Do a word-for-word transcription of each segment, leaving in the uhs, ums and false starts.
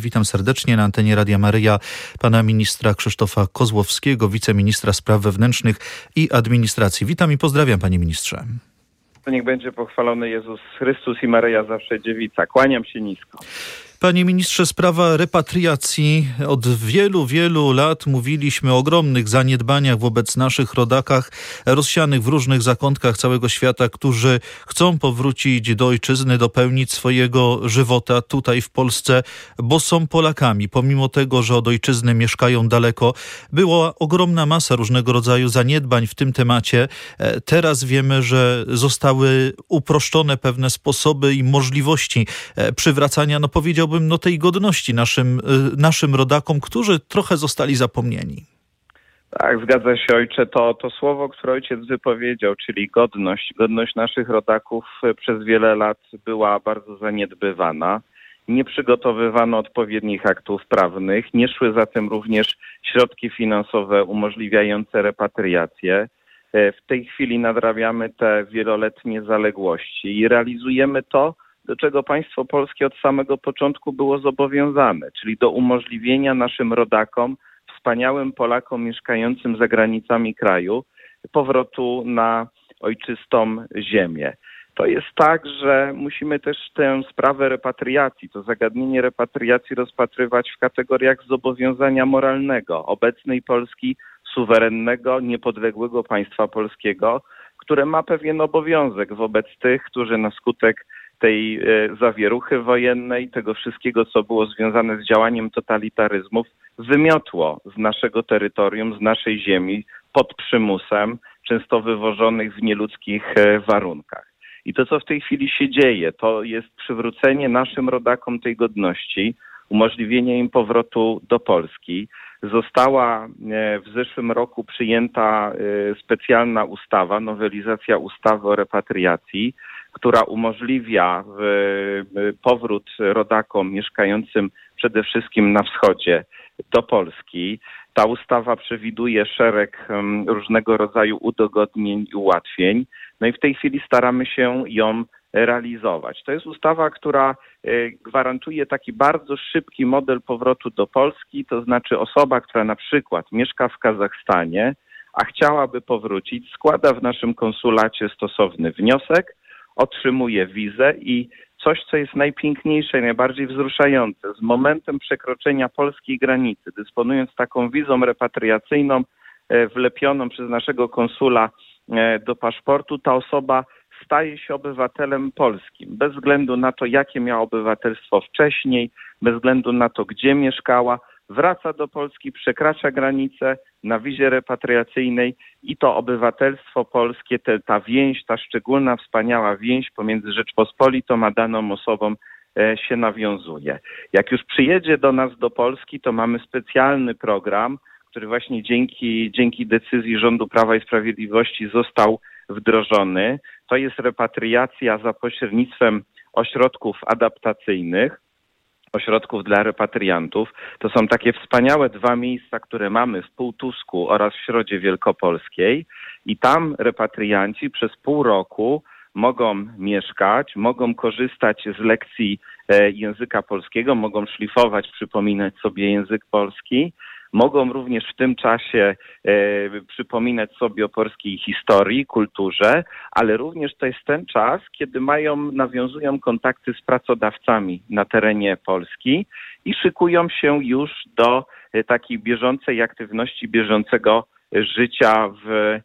Witam serdecznie na antenie Radia Maryja pana ministra Krzysztofa Kozłowskiego, wiceministra spraw wewnętrznych i administracji. Witam i pozdrawiam, panie ministrze. Niech będzie pochwalony Jezus Chrystus i Maryja zawsze dziewica. Kłaniam się nisko. Panie ministrze, sprawa repatriacji. Od wielu, wielu lat mówiliśmy o ogromnych zaniedbaniach wobec naszych rodakach rozsianych w różnych zakątkach całego świata, którzy chcą powrócić do ojczyzny, dopełnić swojego żywota tutaj w Polsce, bo są Polakami. Pomimo tego, że od ojczyzny mieszkają daleko, była ogromna masa różnego rodzaju zaniedbań w tym temacie. Teraz wiemy, że zostały uproszczone pewne sposoby i możliwości przywracania, no powiedziałbym, no tej godności naszym, naszym rodakom, którzy trochę zostali zapomnieni. Tak, zgadza się, ojcze. To, to słowo, które ojciec wypowiedział, czyli godność, godność naszych rodaków przez wiele lat była bardzo zaniedbywana. Nie przygotowywano odpowiednich aktów prawnych, nie szły za tym również środki finansowe umożliwiające repatriację. W tej chwili nadrabiamy te wieloletnie zaległości i realizujemy to, do czego państwo polskie od samego początku było zobowiązane, czyli do umożliwienia naszym rodakom, wspaniałym Polakom mieszkającym za granicami kraju, powrotu na ojczystą ziemię. To jest tak, że musimy też tę sprawę repatriacji, to zagadnienie repatriacji rozpatrywać w kategoriach zobowiązania moralnego obecnej Polski, suwerennego, niepodległego państwa polskiego, które ma pewien obowiązek wobec tych, którzy na skutek tej zawieruchy wojennej, tego wszystkiego, co było związane z działaniem totalitaryzmów, wymiotło z naszego terytorium, z naszej ziemi pod przymusem, często wywożonych w nieludzkich warunkach. I to, co w tej chwili się dzieje, to jest przywrócenie naszym rodakom tej godności, umożliwienie im powrotu do Polski. Została w zeszłym roku przyjęta specjalna ustawa, nowelizacja ustawy o repatriacji, która umożliwia powrót rodakom mieszkającym przede wszystkim na wschodzie do Polski. Ta ustawa przewiduje szereg różnego rodzaju udogodnień i ułatwień. No i w tej chwili staramy się ją realizować. To jest ustawa, która gwarantuje taki bardzo szybki model powrotu do Polski, to znaczy osoba, która na przykład mieszka w Kazachstanie, a chciałaby powrócić, składa w naszym konsulacie stosowny wniosek, otrzymuje wizę i coś, co jest najpiękniejsze i najbardziej wzruszające, z momentem przekroczenia polskiej granicy, dysponując taką wizą repatriacyjną wlepioną przez naszego konsula do paszportu, ta osoba staje się obywatelem polskim, bez względu na to, jakie miała obywatelstwo wcześniej, bez względu na to, gdzie mieszkała, wraca do Polski, przekracza granicę na wizie repatriacyjnej i to obywatelstwo polskie, te, ta więź, ta szczególna, wspaniała więź pomiędzy Rzeczpospolitą a daną osobą e, się nawiązuje. Jak już przyjedzie do nas do Polski, to mamy specjalny program, który właśnie dzięki, dzięki decyzji rządu Prawa i Sprawiedliwości został wdrożony. To jest repatriacja za pośrednictwem ośrodków adaptacyjnych, ośrodków dla repatriantów. To są takie wspaniałe dwa miejsca, które mamy w Półtusku oraz w Środzie Wielkopolskiej i tam repatrianci przez pół roku mogą mieszkać, mogą korzystać z lekcji języka polskiego, mogą szlifować, przypominać sobie język polski. Mogą również w tym czasie e, przypominać sobie o polskiej historii, kulturze, ale również to jest ten czas, kiedy mają, nawiązują kontakty z pracodawcami na terenie Polski i szykują się już do e, takiej bieżącej aktywności, bieżącego życia w, e,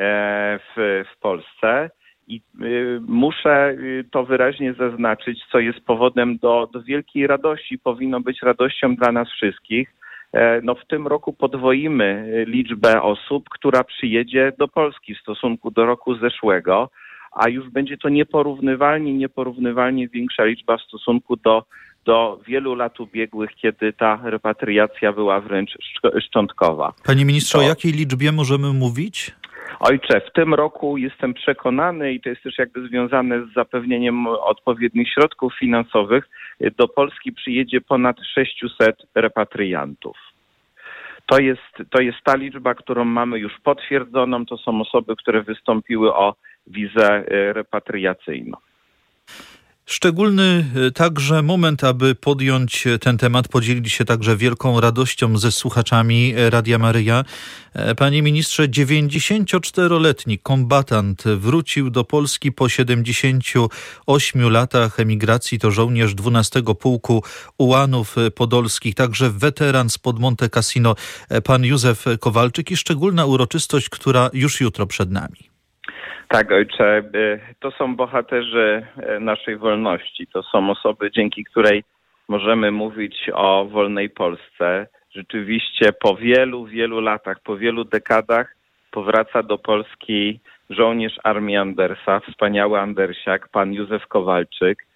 w, w Polsce. I y, muszę y, to wyraźnie zaznaczyć, co jest powodem do, do wielkiej radości, powinno być radością dla nas wszystkich. No w tym roku podwoimy liczbę osób, która przyjedzie do Polski w stosunku do roku zeszłego, a już będzie to nieporównywalnie, nieporównywalnie większa liczba w stosunku do, do wielu lat ubiegłych, kiedy ta repatriacja była wręcz szczątkowa. Panie ministrze, to... o jakiej liczbie możemy mówić? Ojcze, w tym roku jestem przekonany i to jest też jakby związane z zapewnieniem odpowiednich środków finansowych, do Polski przyjedzie ponad sześciuset repatriantów. To jest, to jest ta liczba, którą mamy już potwierdzoną. To są osoby, które wystąpiły o wizę repatriacyjną. Szczególny także moment, aby podjąć ten temat, podzielić się także wielką radością ze słuchaczami Radia Maryja. Panie ministrze, dziewięćdziesięcioczteroletni kombatant wrócił do Polski po siedemdziesięciu ośmiu latach emigracji. To żołnierz dwunastego Pułku Ułanów Podolskich, także weteran spod Monte Cassino, pan Józef Kowalczyk, i szczególna uroczystość, która już jutro przed nami. Tak, ojcze, to są bohaterzy naszej wolności. To są osoby, dzięki której możemy mówić o wolnej Polsce. Rzeczywiście po wielu, wielu latach, po wielu dekadach powraca do Polski żołnierz Armii Andersa, wspaniały Andersiak, pan Józef Kowalczyk.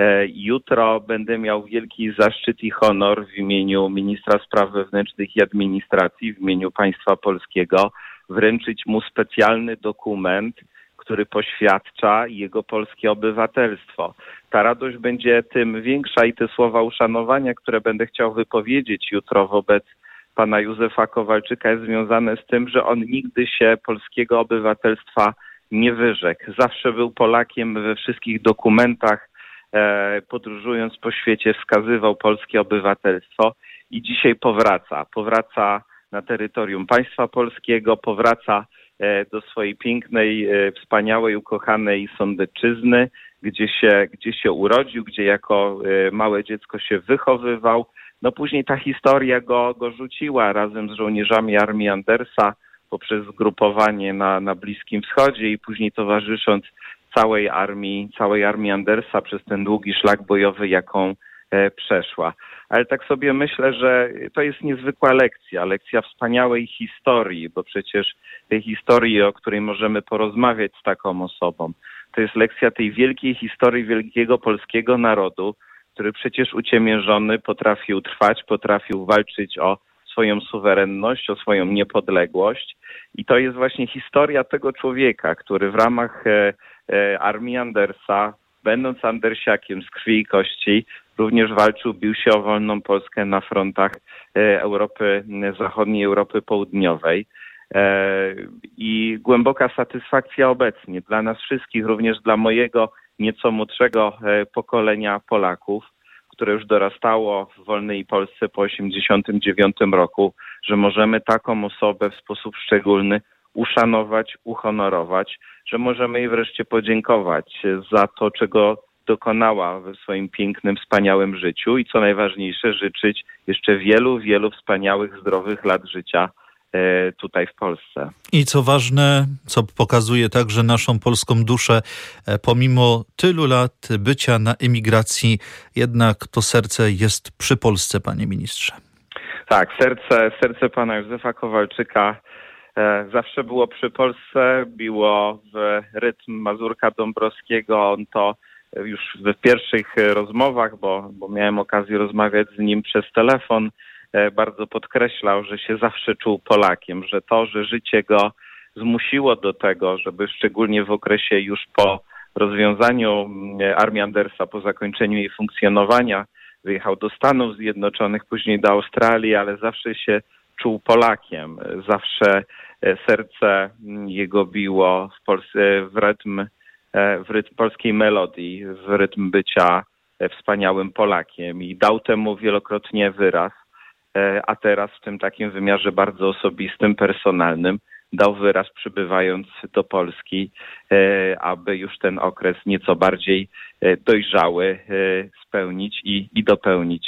Jutro będę miał wielki zaszczyt i honor w imieniu ministra spraw wewnętrznych i administracji, w imieniu państwa polskiego, wręczyć mu specjalny dokument, który poświadcza jego polskie obywatelstwo. Ta radość będzie tym większa i te słowa uszanowania, które będę chciał wypowiedzieć jutro wobec pana Józefa Kowalczyka, jest związane z tym, że on nigdy się polskiego obywatelstwa nie wyrzekł. Zawsze był Polakiem, we wszystkich dokumentach, e, podróżując po świecie, wskazywał polskie obywatelstwo i dzisiaj powraca. Powraca na terytorium państwa polskiego, powraca do swojej pięknej, wspaniałej, ukochanej Sądecczyzny, gdzie się, gdzie się urodził, gdzie jako małe dziecko się wychowywał. No później ta historia go, go rzuciła razem z żołnierzami Armii Andersa poprzez zgrupowanie na, na Bliskim Wschodzie i później towarzysząc całej armii, całej armii Andersa przez ten długi szlak bojowy, jaką e, przeszła. Ale tak sobie myślę, że to jest niezwykła lekcja, lekcja wspaniałej historii, bo przecież tej historii, o której możemy porozmawiać z taką osobą, to jest lekcja tej wielkiej historii wielkiego polskiego narodu, który przecież uciemiężony potrafił trwać, potrafił walczyć o swoją suwerenność, o swoją niepodległość. I to jest właśnie historia tego człowieka, który w ramach e, e, Armii Andersa, będąc Andersiakiem z krwi i kości, również walczył, bił się o wolną Polskę na frontach Europy Zachodniej, Europy Południowej. I głęboka satysfakcja obecnie dla nas wszystkich, również dla mojego nieco młodszego pokolenia Polaków, które już dorastało w wolnej Polsce po osiemdziesiątym dziewiątym roku, że możemy taką osobę w sposób szczególny uszanować, uhonorować, że możemy jej wreszcie podziękować za to, czego dokonała w swoim pięknym, wspaniałym życiu i co najważniejsze, życzyć jeszcze wielu, wielu wspaniałych, zdrowych lat życia e, tutaj w Polsce. I co ważne, co pokazuje także naszą polską duszę, e, pomimo tylu lat bycia na emigracji, jednak to serce jest przy Polsce, panie ministrze. Tak, serce, serce pana Józefa Kowalczyka e, zawsze było przy Polsce, biło w rytm Mazurka Dąbrowskiego. On to już w pierwszych rozmowach, bo, bo miałem okazję rozmawiać z nim przez telefon, bardzo podkreślał, że się zawsze czuł Polakiem, że to, że życie go zmusiło do tego, żeby szczególnie w okresie już po rozwiązaniu Armii Andersa, po zakończeniu jej funkcjonowania, wyjechał do Stanów Zjednoczonych, później do Australii, ale zawsze się czuł Polakiem. Zawsze serce jego biło w Polsce w rytm w rytm polskiej melodii, w rytm bycia wspaniałym Polakiem i dał temu wielokrotnie wyraz, a teraz w tym takim wymiarze bardzo osobistym, personalnym dał wyraz przybywając do Polski, aby już ten okres nieco bardziej dojrzały spełnić i, i dopełnić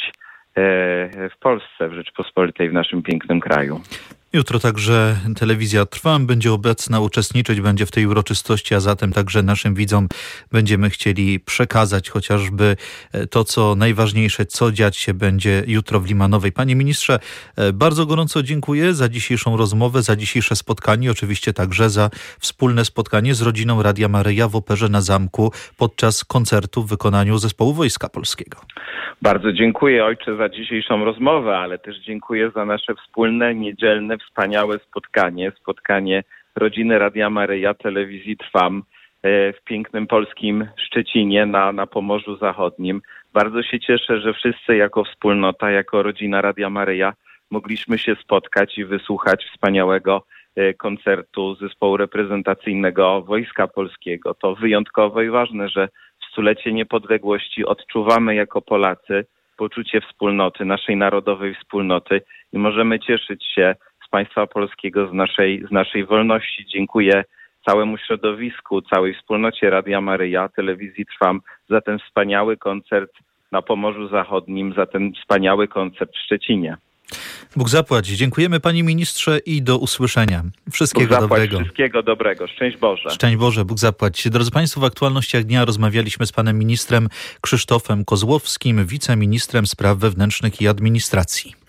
w Polsce, w Rzeczpospolitej, w naszym pięknym kraju. Jutro także telewizja Trwam będzie obecna, uczestniczyć będzie w tej uroczystości, a zatem także naszym widzom będziemy chcieli przekazać chociażby to, co najważniejsze, co dziać się będzie jutro w Limanowej. Panie ministrze, bardzo gorąco dziękuję za dzisiejszą rozmowę, za dzisiejsze spotkanie, oczywiście także za wspólne spotkanie z rodziną Radia Maryja w Operze na Zamku podczas koncertu w wykonaniu Zespołu Wojska Polskiego. Bardzo dziękuję, ojcze, za dzisiejszą rozmowę, ale też dziękuję za nasze wspólne, niedzielne, wspaniałe spotkanie, spotkanie rodziny Radia Maryja, telewizji Trwam w pięknym polskim Szczecinie na, na Pomorzu Zachodnim. Bardzo się cieszę, że wszyscy jako wspólnota, jako rodzina Radia Maryja mogliśmy się spotkać i wysłuchać wspaniałego koncertu zespołu reprezentacyjnego Wojska Polskiego. To wyjątkowe i ważne, że w stulecie niepodległości odczuwamy jako Polacy poczucie wspólnoty, naszej narodowej wspólnoty i możemy cieszyć się z państwa polskiego, z naszej, z naszej wolności. Dziękuję całemu środowisku, całej wspólnocie Radia Maryja, Telewizji Trwam za ten wspaniały koncert na Pomorzu Zachodnim, za ten wspaniały koncert w Szczecinie. Bóg zapłać. Dziękujemy panie ministrze i do usłyszenia. Wszystkiego Bóg zapłać, dobrego. Wszystkiego dobrego. Szczęść Boże. Szczęść Boże, Bóg zapłać. Drodzy państwo, w aktualnościach dnia rozmawialiśmy z panem ministrem Krzysztofem Kozłowskim, wiceministrem spraw wewnętrznych i administracji.